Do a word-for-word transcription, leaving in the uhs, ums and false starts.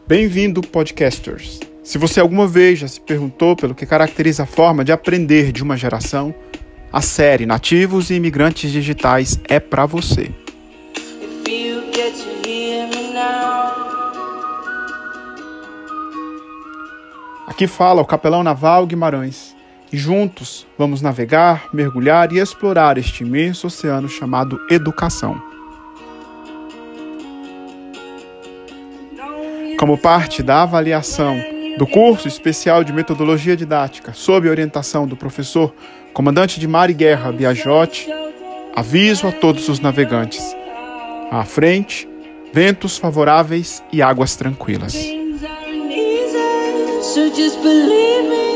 Bem-vindo, podcasters! Se você alguma vez já se perguntou pelo que caracteriza a forma de aprender de uma geração, a série Nativos e Imigrantes Digitais é para você. Aqui fala o capelão naval Guimarães, e juntos vamos navegar, mergulhar e explorar este imenso oceano chamado educação. Como parte da avaliação do curso especial de metodologia didática sob a orientação do professor comandante de mar e guerra Biagiotti, aviso a todos os navegantes: à frente, ventos favoráveis e águas tranquilas. So just believe me.